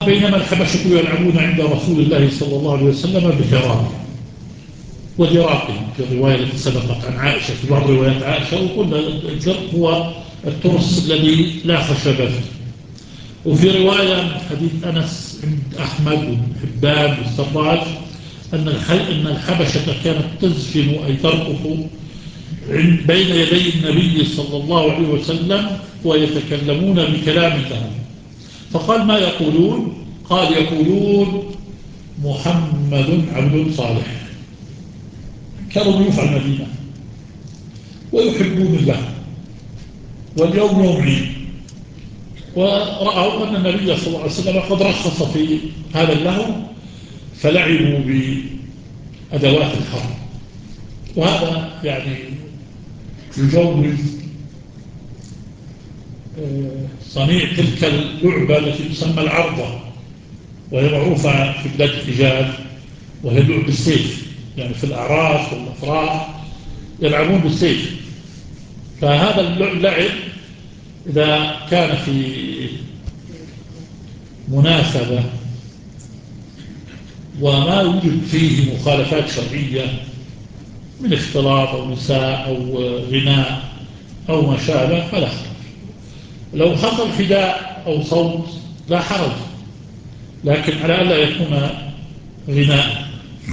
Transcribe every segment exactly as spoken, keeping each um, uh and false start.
بينما الحبشة يلعبون عند رسول الله صلى الله عليه وسلم بحراب ودراق في الرواية التي سبقت عن عائشة في بعض روايات عائشة، وقلنا الدرق هو الترس الذي لا خشب فيه. وفي رواية من حديث أنس عند أحمد بن حبان والسراج أن أن الحبشة كانت تزفن أي ترقص بين يدي النبي صلى الله عليه وسلم ويتكلمون بكلام لهم، فقال ما يقولون؟ قال يقولون محمد عبد صالح. كانوا ضيوف على المدينة ويحبون الله، واليوم يوم عيد، ورأوا أن النبي صلى الله عليه وسلم قد رخص في هذا اللهو فلعبوا بأدوات الحرب. وهذا يعني يجوز صنيع تلك اللعبة التي تسمى العرضة، وهي معروفة في بلاد الحجاز، وهي اللعب بالسيف، يعني في الأعراس والأفراح يلعبون بالسيف. فهذا اللعب إذا كان في مناسبة وما يوجد فيه مخالفات شرعية من اختلاط أو نساء أو غناء أو ما شابه فلا حرج. لو حصل حداء أو صوت لا حرج، لكن على ألا يكون غناء.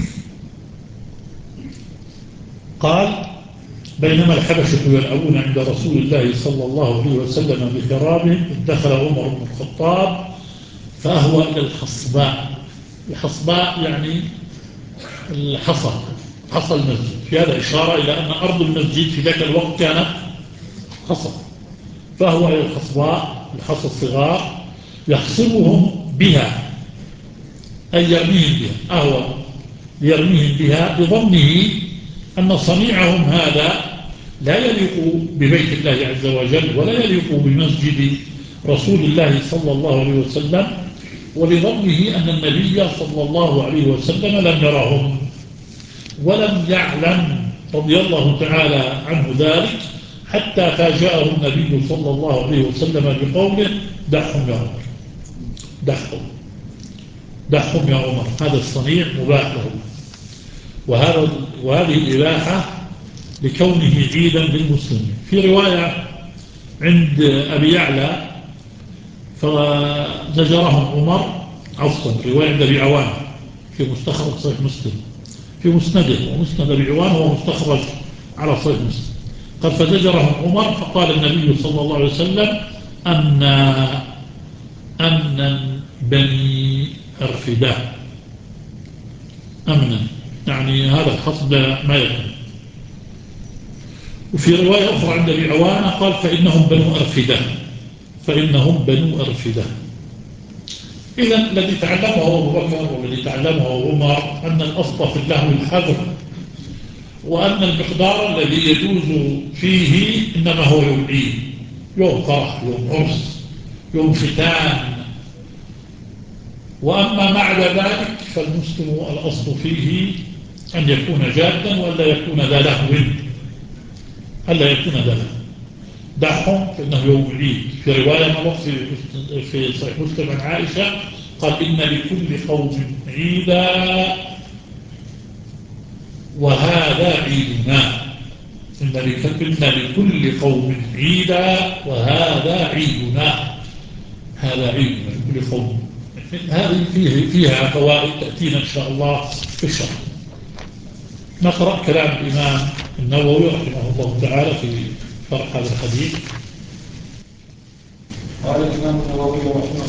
قال بينما الحبشة يلعبون عند رسول الله صلى الله عليه وسلم بحرابهم دخل عمر بن الخطاب فأهوى إلى الحصباء. الحصباء يعني الحصى، حصى المسجد، في هذا إشارة إلى أن أرض المسجد في ذاك الوقت كانت حصى. فهو إلى الحصباء، الحصى الصغار، يحصبهم بها أي يرميهم بها، أهوى يرميهم بها بظنه أن صنيعهم هذا لا يليق ببيت الله عز وجل ولا يليق بمسجد رسول الله صلى الله عليه وسلم، ولظنه أن النبي صلى الله عليه وسلم لم يرهم ولم يعلم رضي الله تعالى عنه ذلك، حتى فاجأه النبي صلى الله عليه وسلم بقوله دعهم يا عمر، دعهم دعهم يا عمر، هذا الصنيع مباح له. وهذا وهذه الإباحة لكونه عيدا للمسلمين. في رواية عند أبي يعلى فزجرهم عمر عفوا، رواية عند أبي عوان في مستخرج صحيح مسلم في مسنده، ومسند أبي عوان هو مستخرج على صحيح مسلم. قال فزجرهم عمر فقال النبي صلى الله عليه وسلم أمنا أمنا بني أرفدة، أمنا يعني هذا الحصب ما يكون. وفي رواية أخرى عند أبي عوان قال فإنهم بنو أرفدة، فإنهم بنو أرفدة. إذا الذي تعلمه أبو بكر والذي تعلمه عمر أن الأصل في اللهو الحذر، وأن المقدار الذي يجوز فيه إنما هو يوم عيد، يوم فرح، يوم عرس، يوم ختان. وأما بعد ذلك فالمسلم الأصل فيه أن يكون جادا وألا يكون ذا لهو، ألا يكون ذا لهو. دعهم فإنه يوم عيد. في رواية مرت في في صحيح مسلم عن عائشة قال إن لكل قوم عيدا وهذا عيدنا، إن لكل قوم عيدا وهذا عيدنا، هذا عيدنا لكل قوم. هذه فيه فيها فوائد تأتينا إن شاء الله في الشرح. نقرأ كلام الإمام النووي رحمه الله تعالى في شرح هذا الحديث. قال الإمام النووي رحمه